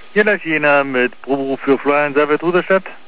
Hier ist Jena mit Proberuf für Florian Servet Ruderstadt.